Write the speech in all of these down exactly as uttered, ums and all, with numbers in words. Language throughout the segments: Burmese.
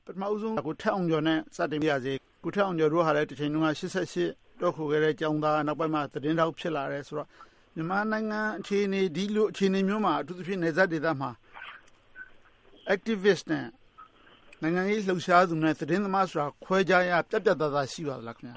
ပထမဦးဆုံးကိုထက်အောင်ကျော်နဲ့စတင်ပြရစီကိုထက်အောင်ကျော်တို့ဟာလည်းတစ်ချိန်လုံးကရှစ်ဆယ့်ရှစ်တော့ခုခဲ့တဲ့ကျောင်းသားနောက်ပိုင်းမှာသတင်းထောက်ဖြစ်လာတယ်ဆိုတော့မြန်မာနိုင်ငံအခြေအနေဒီလိုအခြေအနေမျိုးမှာအထူးသဖြင့်နေဆက်ဒေသမှာ activist နဲ့နိုင်ငံရေးလှုပ်ရှားသူနဲ့သတင်းသမားဆိုတာခွဲခြားရပြတ်ပြတ်သားသားရှိပါသလားခင်ဗျာ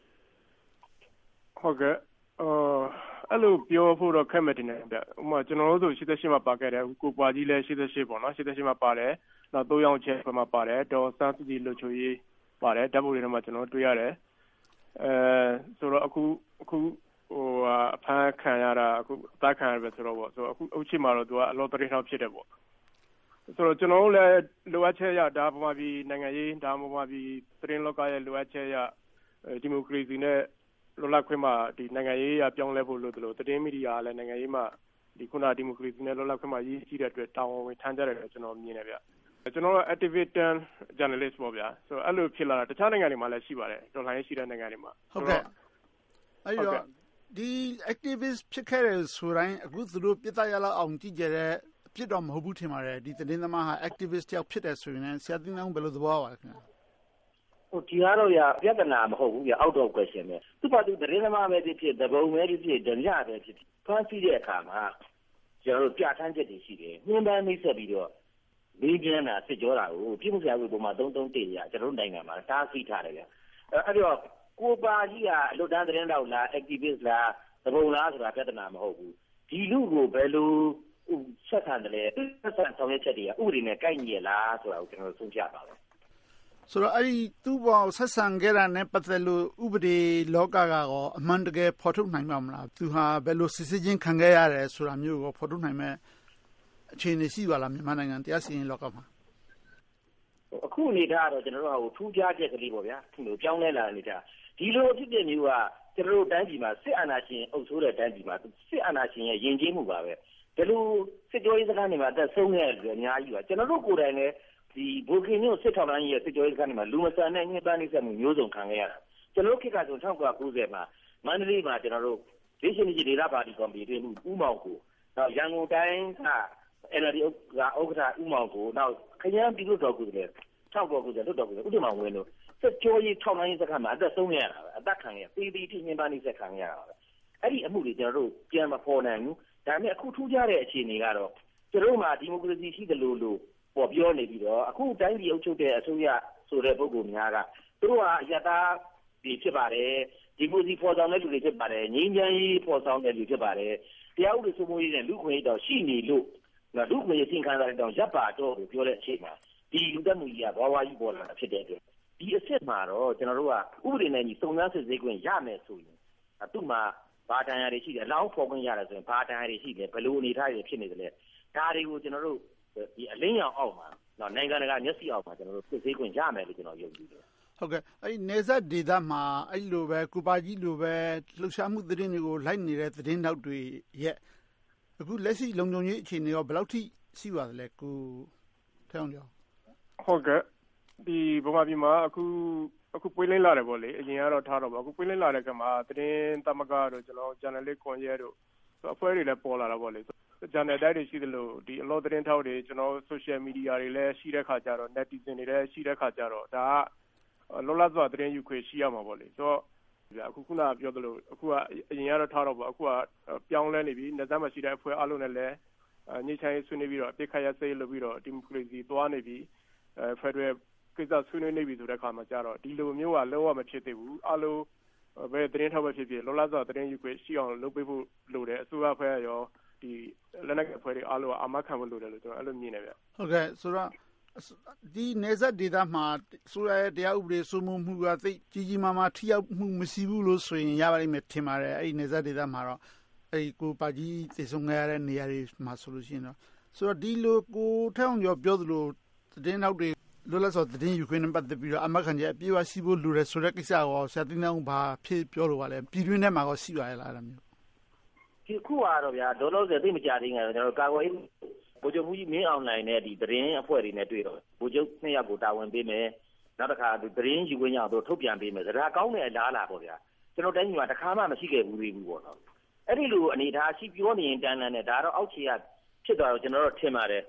ဟုတ်ကဲ့အော်အဲ့လိုပြောဖို့တော့ခက်မှတင်တယ်ဗျဥပမာကျွန်တော်တို့ဆိုရှစ်ဆယ့်ရှစ်မှာပါခဲ့တယ်ကိုပွားကြီးလည်းရှစ်ဆယ့်ရှစ်ပေါ့နော်ရှစ်ဆယ့်ရှစ်မှာပါတယ်နောက်သုံးယောက်ချက်မှာပါတယ်ဒေါ်စန်းစုကြည်လွှတ်ချိုရေးပါတယ်ဓာတ်ပုံတွေထဲမှာကျွန်တော်တွေ့ရတယ်အဲဆိုတော့အခုအခုဟိုအဖမ်းခံရတာအခုအသက်ခံရပဲဆိုတော့ပေါ့ဆိုတော့အခုအုပ်ချုပ်မှာတော့သူကအလောသတင်းထောက်ဖြစ်တယ်ပေါ့ဆိုတော့ကျွန်တော်တို့လည်းလိုအပ်ချက်ရဒါပေါ်မှာပြီးနိုင်ငံရေးဒါပေါ်မှာပြီးသတင်းလောကရဲ့လိုအပ်ချက်ရဒီမိုကရေစီနဲ့လောလခွင့်မှာဒီနိုင်ငံရေးအပြောင်းလဲဖို့လို့တို့သတင်းမီဒီယာလည်းနိုင်ငံရေးမှာဒီခုနဒီမိုကရေစီနဲ့လောလခွင့်မှာရည်ရှိတဲ့အတွက်တာဝန်ဝင်ထမ်းကြတယ်လို့ကျွန်တော်မြင်တယ်ဗျကျွန်တော်တို့ activist journalist ပေါ့ဗျာဆိုတော့အဲ့လိုဖြစ်လာတာတခြားနိုင်ငံတွေမှာလည်းရှိပါတယ်တော်လှန်ရေးရှိတဲ့နိုင်ငံတွေမှာဟုတ်ကဲ့အဲ့တော့ဒီ activist ဖြစ်ခဲ့တဲ့ဆိုတိုင်းအခုသူတို့ပြစ်သားရလောက်အောင်ကြည့်ကြတဲ့အဖြစ်တော့မဟုတ်ဘူးထင်ပါတယ်ဒီသတင်းသမားဟာ activist တယောက်ဖြစ်တယ်ဆိုရင်ဆရာတင်အောင်ဘယ်လိုသဘောပါလဲခင်ဗျာဟိုဒီကတော့ရပြဿနာမဟုတ်ဘူးရ out of question ပဲသူ့ဘာသူသတင်းသမားပဲဖြစ်ဖြစ်သဘုံပဲဖြစ်ဖြစ်ဒဏ်ရပဲဖြစ်ဖြစ်ဖန်ဆီးတဲ့အခါမှာကျွန်တော်တို့ပြဋ္ဌာန်းချက်တွေရှိတယ်နှင်းပန်းနှိမ့်ဆက်ပြီးတော့လေးကျန်းတာစစ်ကြောတာကိုပြည်မှုဆရာကြီးပုံမှာသုံးသုံးတေးရကျွန်တော်တို့နိုင်ငံမှာတားဆီးထားတယ်ဗျအဲ့တော့ကိုပါကြီးကအလွတ်တန်းသတင်းတောက်လား activist လားသဘုံလားဆိုတာပြဿနာမဟုတ်ဘူးဒီလူကိုဘယ်လိုဆက်ဆံတယ်လဲဆက်ဆံဆောင်ရွက်ချက်တွေကဥပဒေနဲ့ကိုက်ညီရလားဆိုတာကိုကျွန်တော်ဆုံးဖြတ်ပါမယ်ဆိုတော့အဲ့ဒီသူ့ဘောဆက်ဆံခဲ့တာနဲ့ပတ်သက်လို့ဥပဒေလောကကတော့အမှန်တကယ်ဖော်ထုတ်နိုင်မှာမလားသူဟာဘယ်လိုစစ်စစ်ချင်းခံခဲ့ရတယ်ဆိုတာမျိုးကိုဖော်ထုတ်နိုင်မဲ့အခြေအနေရှိပါလားမြန်မာနိုင်ငံတရားစီရင်လောကမှာအခုအနေထားတော့ကျွန်တော်တို့ကထူးခြားချက်ကလေးပေါ့ဗျာဒီလိုပြောင်းလဲလာတဲ့အနေထားဒီလိုအဖြစ်အပျက်မျိုးကကျွန်တော်တို့တိုင်းပြည်မှာစစ်အာဏာရှင်အုပ်စိုးတဲ့တိုင်းပြည်မှာစစ်အာဏာရှင်ရဲ့ယဉ်ကျေးမှုပါပဲဒီလိုစစ်ကြောရေးစခန်းတွေမှာအသက်ဆုံးခဲ့တဲ့လူအများကြီးပါကျွန်တော်တို့ကိုယ်တိုင်လည်းဒီဘိုကင်မျိုးစစ်ထောက်လှမ်းရေးရဲ့စစ်ကြောရေးစခန်းတွေမှာလူမဆန်တဲ့ညှဉ်းပန်းနှိပ်စက်မှုမျိုးစုံခံခဲ့ရတာကျွန်တော်တို့ခေတ်ကဆို၁၉၉၀မှာမန္တလေးမှာကျွန်တော်တို့ဒေသရှင်ကြီးဒေသပါတီကော်မတီတွင်ဦးမောင်ကိုနောက်ရန်ကုန်တိုင်းက N L D ကဥက္ကဋ္ဌဦးမောင်ကိုနောက်ခရမ်းပြည်သူ့တော်ကိုယ်လည်းထောက်ပေါ်ကိုယ်လွတ်တော်ကိုယ်ဥဒ္ဓမောင်ဝင်းတို့စစ်ကြောရေးထောက်လှမ်းရေးစခန်းမှာအသက်ဆုံးခဲ့ရတာပဲအသက်ခံရပေပီတိညှဉ်းပန်းနှိပ်စက်ခံရတာပဲအဲ့ဒီအမှုတွေကျွန်တော်တို့ပြန်မဖော်နိုင်ဘူးဒါပေမဲ့အခုထူးခြားတဲ့အခြေအနေကတော့ကျွန်တော်တို့မှာဒီမိုကရေစီရှိတယ်လို့လို့ပေါ်ပြောနေပြီးတော့အခုတိုင်းပြည်အုပ်ချုပ်တဲ့အစိုးရဆိုတဲ့ပုဂ္ဂိုလ်များကသူတို့ဟာယတာဒီဖြစ်ပါတယ်ဒီမိုကရေစီဖော်ဆောင်တဲ့လူတွေဖြစ်ပါတယ်ငြိမ်းချမ်းရေးဖော်ဆောင်တဲ့လူဖြစ်ပါတယ်တရားဥပဒေစိုးမိုးရေးနဲ့လူ့ခွင့်ရေးတော့ရှိနေလို့လူ့ခွင့်ရေးသင်ခန်းစာတွေတော့ရပ်ပါတော့လို့ပြောတဲ့အချိန်မှာဒီလူသက်မှုကြီးကဘဝကြီးပေါ်လာတာဖြစ်တဲ့အတွက်ဒီအစ်စ်မှာတော့ကျွန်တော်တို့ကဥပဒေနဲ့ညီစုံစမ်းစစ်ဆေးခွင့်ရမယ်ဆိုရင်သူ့မှာဘာတန်ရာတွေရှိတယ်အလောင်းဖော်ခွင့်ရတယ်ဆိုရင်ဘာတန်ရာတွေရှိတယ်ဘယ်လိုအနေထားတွေဖြစ်နေတယ်လဲဒါတွေကိုကျွန်တော်တို့ဒီအလင်းရောင်အောက်မှာနော်နိုင်ငံတကာမျက်စိအောက်မှာကျွန်တော်တို့စစ်ဆေးခွင့်ရမယ်လို့ကျွန်တော်ယုံကြည်တယ်ဟုတ်ကဲ့အဲ့ဒီနေဆက်ဒေသမှာအဲ့လိုပဲကိုပါကြီးလိုပဲလှုပ်ရှားမှုသတင်းတွေကိုလိုက်နေတဲ့သတင်းတောက်တွေရဲ့အခုလက်ရှိလုံခြုံရေးအခြေအနေရောဘယ်လောက်ထိရှိပါသလဲကိုထဲအောင်ကြောဟုတ်ကဲ့ဒီဗမာပြည်မှာအခုအခုပွေးလင်းလာတယ်ပေါ့လေအရင်ကတော့ထားတော့ပါအခုပွေးလင်းလာတဲ့ကမှာသတင်းသမဂ္ဂတို့ကျွန်တော် journalist ကွန်ရက်တို့အဖွဲ့တွေလည်းပေါ်လာတာပေါ့လေchannel တိုင်းတွေရှိသလိုဒီအလောသတင်းထောက်တွေကျွန်တော် social media တွေလည်းရှိတဲ့ခါကျတော့ netizen တွေလည်းရှိတဲ့ခါကျတော့ဒါကလောလောဆယ်သတင်းယူခွင့်ရှိရမှာပေါ့လေဆိုတော့အခုခုနပြောသလိုအခုကအရင်ကတော့ထားတော့ပေါ့အခုကပြောင်းလဲနေပြီနေသားမှာရှိတဲ့အဖွဲ့အလုံးနဲ့လည်းညှိနှိုင်းဆွေးနွေးပြီးတော့အပြစ်ခတ်ရစိတ်လုပ်ပြီးတော့ဒီမိုကရေစီသွားနေပြီအဲဖက်ဒရယ်ကိစ္စဆွေးနွေးနေပြီဆိုတဲ့ခါမှာကျတော့ဒီလိုမျိုးကလုံးဝမဖြစ်သေးဘူးအလုံးဘယ်သတင်းထောက်ပဲဖြစ်ဖြစ်လောလောဆယ်သတင်းယူခွင့်ရှိအောင်လုပ်ပေးဖို့လိုတယ်အစိုးရအဖွဲ့ရောဒီလက်နက်အဖွဲ့တွေအားလုံးအာမခံဖို့လိုတယ်လို့ကျွန်တော်အဲ့လိုမြင်နေဗျဟုတ်ကဲ့ဆိုတော့ဒီနေဆက်ဒေသမှာဆိုရတဲ့တရားဥပဒေစိုးမိုးမှုကသိကြီးကြီးမားမားထိရောက်မှုမရှိဘူးလို့ဆိုရင်ရပါလိမ့်မယ်ထင်ပါတယ်အဲ့ဒီနေဆက်ဒေသမှာတော့အဲ့ဒီကိုပါကြီးသိဆုံးခဲ့ရတဲ့နေရာတွေမှာဆိုလို့ရှိရင်တော့ဆိုတော့ဒီလိုကိုထောင်ကျော်ပြောသလိုသတင်းနောက်တွေလွတ်လပ်စွာသတင်းယူခွင့်နဲ့ပတ်သက်ပြီးတော့အမခံချက်အပြည့်အဝရှိဖို့လိုတယ်ဆိုတဲ့ကိစ္စကိုဆရာတင်အောင်ဘာဖြစ်ပြောလို့ပါလဲပြည်တွင်းထဲမှာក៏ရှိပါရဲ့လားအဲ့လိုမျိုးဒီခုကတော့ဗျာဒေါ်လို့ဆိုသိမကြသေးငယ်ကျွန်တော်ကာကွယ်ဗိုလ်ချုပ်မှုကြီးမင်းအောင်လှိုင်နဲ့ဒီသတင်းအဖွဲ့တွေနဲ့တွေ့တော့ဗိုလ်ချုပ်နှစ်ယောက်ကိုတာဝန်ပေးမယ်နောက်တစ်ခါဒီသတင်းယူခွင့်ရအောင်ထုတ်ပြန်ပေးမယ်ဒါကောင်းတဲ့အလားအလာပေါ့ဗျာကျွန်တော်တိုင်းပြည်မှာတစ်ခါမှမရှိခဲ့ဘူးသေးဘူးပေါ့နော်အဲ့ဒီလိုအနေထားရှိပြောနေရင်တန်းတန်းနဲ့ဒါတော့အောက်ခြေကဖြစ်သွားတော့ကျွန်တော်တို့ထင်ပါတယ်ဟ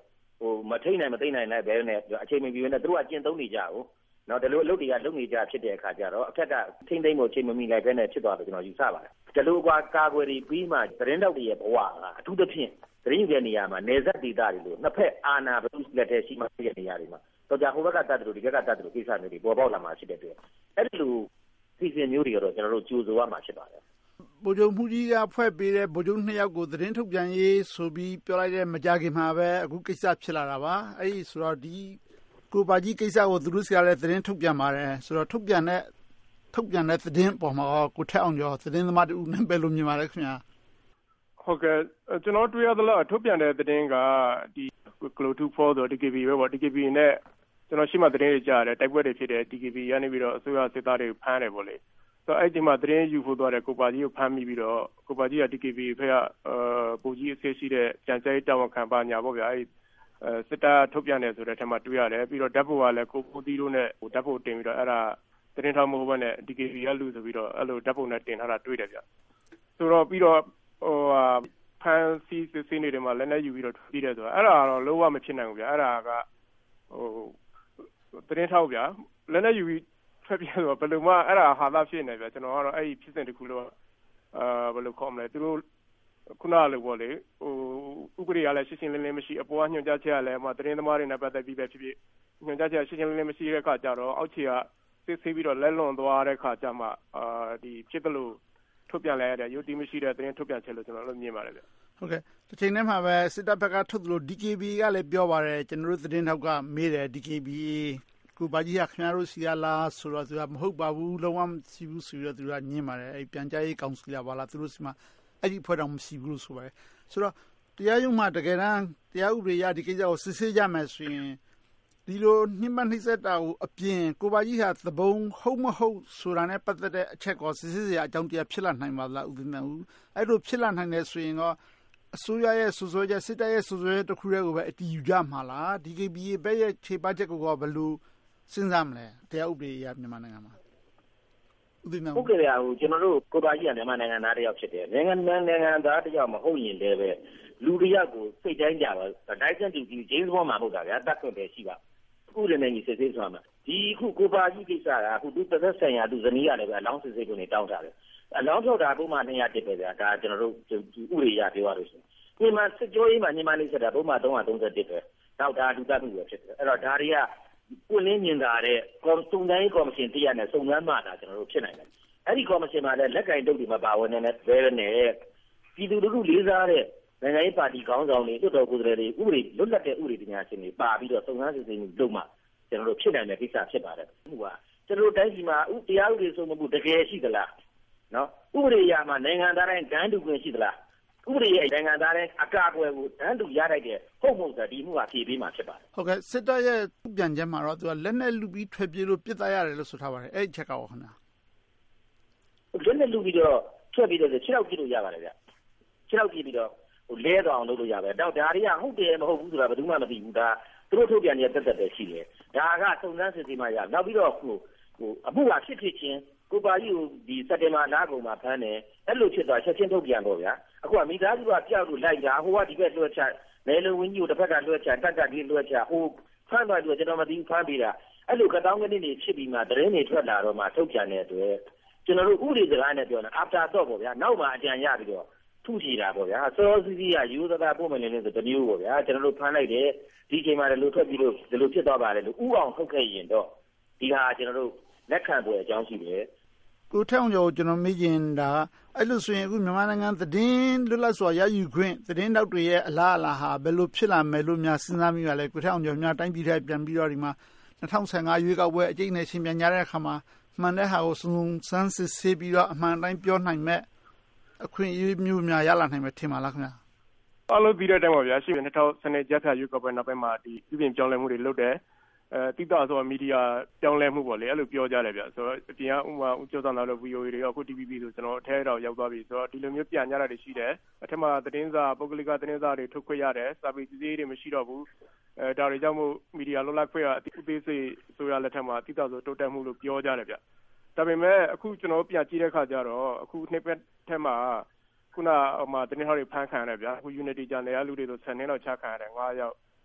ဟိုမထိန်နိုင်မသိနိုင်နိုင်ပဲနဲ့အချိန်မပြီးနဲ့သူတို့ကကျင့်သုံးနေကြဘူးနော်ဒီလိုအလုပ်တွေကလုပ်နေကြဖြစ်တဲ့အခါကျတော့အခက်ကထိမ့်သိမ့်ဖို့အချိန်မမီလိုက်ပဲနဲ့ဖြစ်သွားတယ်ကျွန်တော်ယူဆပါတယ်ဒီလိုကွာကာကွယ်ပြီးမှသတင်းတောက်တွေရဲ့ဘဝကအထူးသဖြင့်သတင်းယူတဲ့နေရာမှာနေဆက်ဒေသတွေလို့နှစ်ဖက်အာဏာဘယ်သူလက်ထဲရှိမှဖြစ်တဲ့နေရာတွေမှာတော့ကြာဟိုဘက်ကတတ်တယ်လို့ဒီဘက်ကတတ်တယ်လို့ကိစ္စမျိုးတွေပေါ်ပေါက်လာမှာဖြစ်တဲ့အတွက်အဲ့ဒီလိုစီစဉ်မျိုးတွေတော့ကျွန်တော်တို့ကြိုးဆိုရမှာဖြစ်ပါတယ်ဗိုလ်ချုပ်မှုကြီးကဖွဲ့ပေးတဲ့ဗိုလ်ချုပ်နှစ်ယောက်ကိုသတင်းထုတ်ပြန်ရေးဆိုပြီးပြောလိုက်တဲ့မကြခင်မှာပဲအခုကိစ္စဖြစ်လာတာပါအဲ့ဒီဆိုတော့ဒီကိုပါကြီးကိစ္စကိုသူတို့စီကလည်းသတင်းထုတ်ပြန်ပါတယ်ဆိုတော့ထုတ်ပြန်တဲ့ထုတ်ပြန်တဲ့သတင်းပေါ်မှာကိုထက်အောင်ကျော်သတင်းသမားတူနဲ့ပဲလို့မြင်ပါတယ်ခင်ဗျာဟုတ်ကဲ့ကျွန်တော်တွေ့ရသလောက်ထုတ်ပြန်တဲ့သတင်းကဒီ Glo တူဖောဆို ဒီ ကေ ဘီ ပဲပေါ့ ဒီ ကေ ဘီ နဲ့ကျွန်တော်ရှိမှသတင်းတွေကြားရတယ်တိုက်ပွဲတွေဖြစ်တယ် ဒီ ကေ ဘီ ကနေပြီးတော့အစိုးရစစ်သားတွေဖမ်းတယ်ပေါ့လေဆိုတော့အဲ့ဒီမှာသတင်းယူဖို့သွားတယ်ကိုပါကြီးကိုဖမ်းမိပြီးတော့ကိုပါကြီးက ဒီ ကေ ဘီ ဖက်ကအာပူကြီးအဆင့်ရှိတဲ့ကြံကြဲတာဝန်ခံပါညာပေါ့ဗျာအဲ့စစ်တပ်ထုတ်ပြန်တယ်ဆိုတဲ့အထက်မှာတွေ့ရတယ်ပြီးတော့ဓာတ်ပုံကလည်းကိုကိုတီးတို့နဲ့ဟိုဓာတ်ပုံတင်ပြီးတော့အဲ့ဒါသတင်းထောက်မဟုတ်ဘဲနဲ့ ဒီ ကေ ဘီ ရလူဆိုပြီးတော့အဲ့လိုဓာတ်ပုံနဲ့တင်ထားတာတွေ့တယ်ဗျဆိုတော့ပြီးတော့ဟိုဖန်စီစစ်စင်းတွေမှာလည်းလည်းယူပြီးတော့ပြီးတယ်ဆိုတာအဲ့ဒါကတော့လုံးဝမဖြစ်နိုင်ဘူးဗျအဲ့ဒါကဟိုသတင်းထောက်ဗျလည်းလည်းယူပြီးထွက်ပြေးဆိုတော့ဘယ်လိုမှအဲ့ဒါဟာသာဖြစ်နေဗျကျွန်တော်ကတော့အဲ့ဒီဖြစ်စဉ်တစ်ခုလုံးအာဘယ်လိုခေါ်မလဲသူတို့ခုနလိုပေါ့လေဟိုဥပဒေကလည်းရှင်းရှင်းလင်းလင်းမရှိအပေါ်ကညွှန်ကြားချက်ကလည်းဟိုသတင်းသမားတွေနဲ့ပတ်သက်ပြီးပဲဖြစ်ဖြစ်ညွှန်ကြားချက်ရှင်းရှင်းလင်းလင်းမရှိတဲ့အခါကျတော့အောက်ခြေကစစ်ဆေးပြီးတော့လက်လွန်သွားတဲ့အခါကျမှအာဒီဖြစ်တယ်လို့ထုတ်ပြန်လိုက်ရတဲ့ရုပ်တည်မရှိတဲ့သတင်းထုတ်ပြန်ချက်လို့ကျွန်တော်တို့မြင်ပါတယ်ဗျဟုတ်ကဲ့တစ်ချိန်တည်းမှာပဲစစ်တပ်ဘက်ကထုတ်သလို ဒီ ကေ ဘီ ကလည်းပြောပါတယ်ကျွန်တော်တို့သတင်းထောက်ကမေးတယ် ဒီ ကေ ဘီ ကိုပါကြီးကခင်ဗျားတို့စီရလားဆိုတော့သူကမဟုတ်ပါဘူးလုံးဝမရှိဘူးဆိုတော့သူကညင်းပါတယ်အဲ့ပြန်ကြားရေးကောင်စီလာပါလားသူတို့စီမှာအဲ့ဒီဖွဲ့တော်မရှိဘူးလို့ဆိုပါတယ်ဆိုတော့တရားရုံးမှာတကယ်တမ်းတရားဥပဒေရဒီကိစ္စကိုစစ်ဆေးကြမယ်ဆိုရင်ဒီလိုနှိမ့်မနှိမ့်ဆက်တာကိုအပြင်ကိုပါကြီးဟာသဘုံဟုတ်မဟုတ်ဆိုတာနဲ့ပတ်သက်တဲ့အချက်ကိုစစ်ဆေးစရာအကြောင်းတရားဖြစ်လာနိုင်ပါလားဥပမာဦးအဲ့လိုဖြစ်လာနိုင်တယ်ဆိုရင်တော့အစိုးရရဲ့စွစွဲချက်စစ်တပ်ရဲ့စွစွဲတစ်ခုတည်းကိုပဲအတီးယူကြမှာလား ဒီ ကေ ဘီ ဘက်ရဲ့ခြေပချက်ကိုဘယ်လိုစဉ်းစားမလဲတရားဥပဒေအရမြန်မာနိုင်ငံမှာဥပမာဟုတ်ကဲ့ဗျာဟိုကျွန်တော်တို့ကိုပါကြီးကမြန်မာနိုင်ငံသားတယောက်ဖြစ်တယ်နိုင်ငံနိုင်ငံသားတယောက်မဟုတ်ရင်လည်းပဲလူတယောက်ကိုစိတ်တိုင်းကြပါဒိုက်ဆန်တူကြီးဂျေးစ်ဘောမှာမဟုတ်တာဗျာတတ်ခွင့်ပဲရှိပါခုလည်းနေစစ်ဆေးသွားမှာဒီခုကိုပါကြီးကိစ္စကခုသူတစ်သက်ဆိုင်ရာသူဇနီးရတယ်ဗျာအလောင်းစစ်ဆေးကိုနေတောင်းထားတယ်အလောင်းထုတ်တာပုံမှန်နှစ်ရာတစ်ပဲဗျာဒါကျွန်တော်တို့ဥပဒေရပြောရလို့ရှိရင်ဒီမှာစစ်ကြောရေးမှာညီမလေးဆက်တာပုံမှန်သုံးရာသုံးဆယ်တစ်ပဲနောက်ဒါလူတတ်မှုပဲဖြစ်တယ်အဲ့တော့ဒါတွေကကိုလင်းမြင်တာတဲ့ကော်စုံတိုင်းကော်မရှင်တရားနဲ့စုံစမ်းမှတာကျွန်တော်တို့ဖြစ်နိုင်တယ်အဲ့ဒီကော်မရှင်မှာလည်းလက်ကင်တုပ်တွေမှာပါဝင်နေတဲ့ဘဲနဲ့ပြည်သူလူထုလေးစားတဲ့နိုင်ငံရေးပါတီခေါင်းဆောင်တွေတွတ်တော်ကိုယ်စားလှယ်တွေဥပဒေလွတ်လပ်တဲ့ဥပဒေပညာရှင်တွေပါပြီးတော့စုံစမ်းစစ်ဆေးမှုလုပ်မှကျွန်တော်တို့ဖြစ်နိုင်တဲ့ကိစ္စဖြစ်ပါတယ်ဟိုကကျွန်တော်တို့တိုင်းပြည်မှာဥတရားဥပဒေစိုးမိုးမှုတကယ်ရှိသလားနော်ဥပဒေအရမှာနိုင်ငံသားတိုင်းဒန်းတူခွင့်ရှိသလားဥပဒေရဲ့နိုင်ငံသားတိုင်းအကာအကွယ်ကိုဒန်းတူရလိုက်တဲ့ဟုတ်မဟုတ်ဆိုဒီမှုကဖြေပေးမှာဖြစ်ပါတယ်ဟုတ်ကဲ့စစ်တပ်ရဲ့ပြန်ချက်မှာတော့သူကလက်နဲ့လူပြီးထွက်ပြေးလို့ပြစ်သားရတယ်လို့ဆိုထားပါတယ်အဲ့ဒီချက်ကရောခင်ဗျာလက်နဲ့လူပြီးတော့ထွက်ပြီးတော့ခြေထောက်ကြည့်လို့ရပါတယ်ဗျခြေထောက်ကြည့်ပြီးတော့ဟိုလဲတော့အောင်လုပ်လို့ရပါတယ်တော့ဒါတွေကဟုတ်တယ်မဟုတ်ဘူးဆိုတာဘယ်သူမှမသိဘူးဒါသူတို့ထုတ်ပြန်နေတဲ့တက်တက်ပဲရှိတယ်ဒါကစုံစမ်းစစ်ဆေးမှရနောက်ပြီးတော့ဟိုဟိုအမှုကဖြစ်ဖြစ်ချင်းကိုပါကြီးကိုဒီစက်တင်ဘာလကုန်မှာဖမ်းတယ်အဲ့လိုဖြစ်သွားချက်ချင်းထုတ်ပြန်တော့ဗျာအခုကမိသားစုကကြောက်လို့လိုက်တာဟိုကဒီဘက်လွှတ်ချနယ်လုံဝင်းကြီးကိုတစ်ဖက်ကလွှတ်ချတက်ကဒီလွှတ်ချဟိုဖမ်းသွားလို့ကျွန်တော်မသိဘူးဖမ်းပြီးတာအဲ့လိုကတောင်းကနေနေဖြစ်ပြီးမှတရင်တွေထွက်လာတော့မှထုတ်ပြန်တဲ့အတွက်ကျွန်တော်တို့ဥပဒေစကားနဲ့ပြောတာ after thought ပေါ့ဗျာနောက်မှအကြံရပြီးတော့ထုချီတာပေါ့ဗျာစောစီးစီးကယူသတာပုံမှန်နေဆိုတမျိုးပေါ့ဗျာကျွန်တော်တို့ဖမ်းလိုက်တယ်ဒီချိန်မှာလည်းလို့ထွက်ပြီးလို့ဒီလိုဖြစ်သွားပါတယ်လို့ဥအောင်ထုတ်ခဲ့ရင်တော့ဒီဟာကျွန်တော်တို့လက်ခံပွဲအကြောင်းရှိတယ်ကိုထောင်ကျော်ကျွန်တော်မေးချင်တာအဲ့လိုဆိုရင်အခုမြန်မာနိုင်ငံသတင်းလွတ်လပ်စွာရယူခွင့်သတင်းတောက်တွေရဲ့အလားအလာဟာဘယ်လိုဖြစ်လာမယ်လို့များစဉ်းစားမိပါလဲကိုထောင်ကျော်များတိုင်းပြည်ထဲပြန်ပြီးတော့ဒီမှာ၂၀၁၅ရွေးကောက်ပွဲအကျိတ်နဲ့ရှင်ပြန်ကြတဲ့အခါမှာမှန်တဲ့ဟာကိုစုံစမ်းစစ်ဆေးပြီးတော့အမှန်တိုင်းပြောနိုင်မဲ့အခွင့်အရေးမျိုးများရလာနိုင်မယ်ထင်ပါလားခင်ဗျာအားလုံးပြီးတဲ့အတိုင်းပါဗျာရှိတယ်၂၀၁၂ဂျက်ဖြာရွေးကောက်ပွဲနောက်ပိုင်းမှာဒီပြည်ပြင်ပြောင်းလဲမှုတွေလုပ်တယ်အဲတိကျဆိုမီဒီယာပြောင်းလဲမှုပေါ့လေအဲ့လိုပြောကြတယ်ဗျဆိုတော့အပြင်ကဥမာဦးကျော်ဆောင်လာလို့ ဗီအိုအေ တွေရောအခု တီ ဗီ ဘီ ဆိုကျွန်တော်အထဲတော့ရောက်သွားပြီဆိုတော့ဒီလိုမျိုးပြန်ကြတာတွေရှိတယ်အထက်မှာသတင်းစာပုဂ္ဂလိကသတင်းစာတွေထုတ်ခွင့်ရတယ်စာပေစီးတွေမရှိတော့ဘူးအဲဒါတွေကြောင့်မို့မီဒီယာလွတ်လပ်ခွင့်ကအသေးစိတ်ဆိုရလက်ထက်မှာတိကျဆိုတိုးတက်မှုလို့ပြောကြတယ်ဗျဒါပေမဲ့အခုကျွန်တော်ပြန်ကြည့်တဲ့အခါကျတော့အခုနှစ်ပတ်ထက်မှာခုနဟိုမှာတင်းဟောက်တွေဖမ်းခံရတယ်ဗျာအခု Unity ဂျာနယ်ကလူတွေဆိုဆယ်နှစ်လောက်ချခံရတယ်၅ယောက်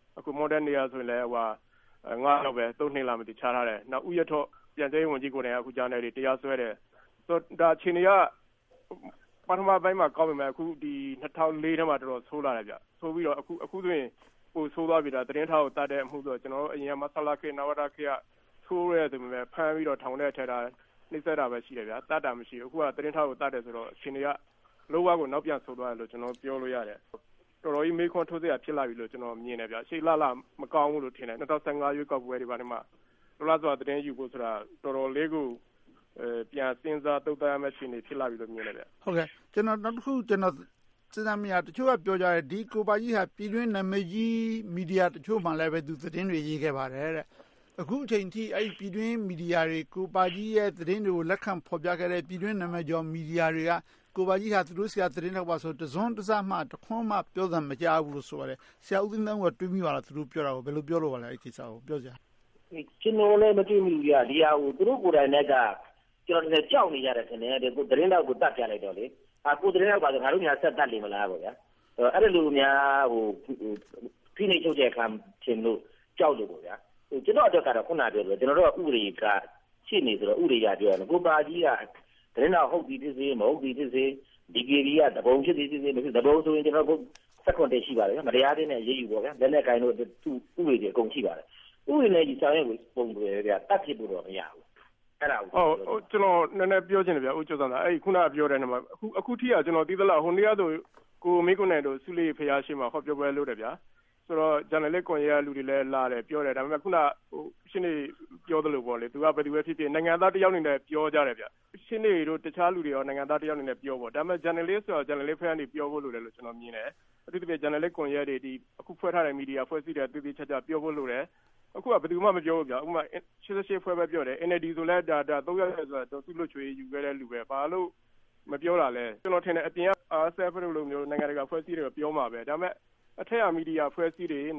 အခု modern နေရာဆိုရင်လည်းဟိုငါးလောက်ပဲသုံးနှစ်လာမသိချထားတယ်နောက်ဥယျာဉ်ထော့ပြန်သေးဝင်ကြီးကိုယ်တိုင်အခုကြားနေတယ်တရားစွဲတယ်ဆိုတော့ဒါချင်းတွေကပထမပိုင်းမှာကောင်းပေမဲ့အခုဒီနှစ်ထောင်လေးထဲမှာတော်တော်ဆိုးလာတယ်ဗျဆိုပြီးတော့အခုအခုဆိုရင်ပိုဆိုးသွားပြီလားသတင်းထောက်ကိုတတ်တဲ့အမှုဆိုကျွန်တော်တို့အရင်မဆလာခေနဝဒခေကဆိုးရဲဆိုပေမဲ့ဖမ်းပြီးတော့ထောင်ထဲထည့်တာနှိမ့်ဆက်တာပဲရှိတယ်ဗျတတ်တာမရှိဘူးအခုကသတင်းထောက်ကိုတတ်တယ်ဆိုတော့ချင်းတွေကလောဘကိုနောက်ပြန်ဆိုးသွားတယ်လို့ကျွန်တော်ပြောလို့ရတယ်တော်တော်ကြီးမေးခွန်းထိုးစရာဖြစ်လာပြီလို့ကျွန်တော်မြင်တယ်ဗျရှေ့လာလာမကောင်းဘူးလို့ထင်တယ်၂၀၁၅ရွေးကောက်ပွဲတွေဘာတွေမှာလောလောဆယ်သတင်းယူဖို့ဆိုတာတော်တော်လေးကိုပြန်စဉ်းစားတုံ့ပြန်ရမယ့်အခြေအနေဖြစ်လာပြီလို့မြင်တယ်ဗျဟုတ်ကဲ့ကျွန်တော်နောက်တစ်ခုကျွန်တော်စဉ်းစားမိတာတချို့ကပြောကြတယ်ဒီကိုပါကြီးဟာပြည်တွင်းနာမည်ကြီးမီဒီယာတချို့မှလည်းပဲသူသတင်းတွေရေးခဲ့ပါတယ်တဲ့အခုအချိန်ထိအဲ့ပြည်တွင်းမီဒီယာတွေကိုပါကြီးရဲ့သတင်းတွေကိုလက်ခံဖော်ပြခဲ့တဲ့ပြည်တွင်းနာမည်ကျော်မီဒီယာတွေကကိုပါကြီးဟာသူတို့ဆရာသတင်းထောက်ပါဆိုတစွန်းတစမှတခွန်းမှပြောစမ်းမကြားဘူးလို့ဆိုရတယ်ဆရာဦးသိန်းသန်းကတွေးမိပါလားသူတို့ပြောတာကိုဘယ်လိုပြောလို့ပါလဲအဲ့ကိစ္စကိုပြောစရာကျွန်တော်လည်းမတွေ့မိဘူးကြာဒီဟာကိုသူတို့ကိုယ်တိုင်နဲ့ကကျွန်တော်လည်းကြောက်နေကြတယ်ခင်ဗျာဒီကိုသတင်းထောက်ကိုတတ်ပြလိုက်တော့လေအာကိုသတင်းထောက်ပါဆိုငါတို့များဆက်တတ်လိမ့်မလားပေါ့ဗျာအဲ့ဒါလိုများဟိုဖိနှိပ်ချုပ်တဲ့ခံချင်းလို့ကြောက်လို့ပေါ့ဗျာဟိုကျွန်တော်အတွက်ကတော့ခုနပြောလို့ကျွန်တော်တို့ကဥပဒေကရှင်းနေဆိုတော့ဥပဒေရပြောရတယ်ကိုပါကြီးကသတင်းတော်ဟုတ်ပြီဖြစ်စေမဟုတ်ပြီဖြစ်စေဒီကေရီကတပုံဖြစ်သည်ဖြစ်စေမဖြစ်တပုံဆိုရင်ကျွန်တော်တို့စက်ကွန်တေရှိပါတယ်မတရားတဲ့နဲ့ရေးယူပေါ့ဗျာလက်နဲ့ကိုင်းလို့သူ့ဥပဒေတွေအကုန်ရှိပါတယ်ဥပဒေနဲ့ကြီးဆောင်ရွက်ကိုပုံတွေဗျာတတ်ဖြစ်ဖို့တော့မရဘူးအဲ့ဒါကိုဟုတ်ကျွန်တော်နည်းနည်းပြောချင်တယ်ဗျာဦးကျော်စံသာအဲ့ခုနကပြောတဲ့နေမှာအခုအခုထိကကျွန်တော်သိသလားဟိုနေ့ကဆိုကိုမေကွန်နယ်တို့စုလေးဖျားရှိမှာဟောပြောပွဲလုပ်တယ်ဗျာဆိုတော့ဂျန်နယ်လစ်ကွန်ရက်လူတွေလည်းလာတယ်ပြောတယ်ဒါပေမဲ့ခုနဟိုရှင်းနေပြောသလိုပေါ့လေသူကဘယ်သူပဲဖြစ်ဖြစ်နိုင်ငံသားတယောက်နေနဲ့ပြောကြတယ်ဗျရှင်းနေတို့တခြားလူတွေရောနိုင်ငံသားတယောက်နေနဲ့ပြောပေါ့ဒါပေမဲ့ဂျန်နယ်လစ်ဆိုတော့ဂျန်နယ်လစ်ဖက်ကနေပြောဖို့လိုတယ်လို့ကျွန်တော်မြင်တယ်အထူးသဖြင့်ဂျန်နယ်လစ်ကွန်ရက်တွေဒီအခုဖွဲ့ထားတဲ့မီဒီယာဖွဲ့စည်းတဲ့တည်တည်ချာချာပြောဖို့လိုတယ်အခုကဘယ်သူမှမပြောဘူးဗျဥပမာရှင်းရှင်းဖွဲ့ပဲပြောတယ် N L D ဆိုလဲဒါဒါသုံးရက်ဆိုတော့သူ့လွတ်ချွေယူခဲ့တဲ့လူပဲဘာလို့မပြောတာလဲကျွန်တော်ထင်တယ်အပြင်က R S F လို့မျိုးနိုင်ငံတကာဖွဲ့စည်းတွေကပြောမှာပဲဒါပေမဲ့အထက်ကမီဒီယာဖွဲ့စည်းတွေ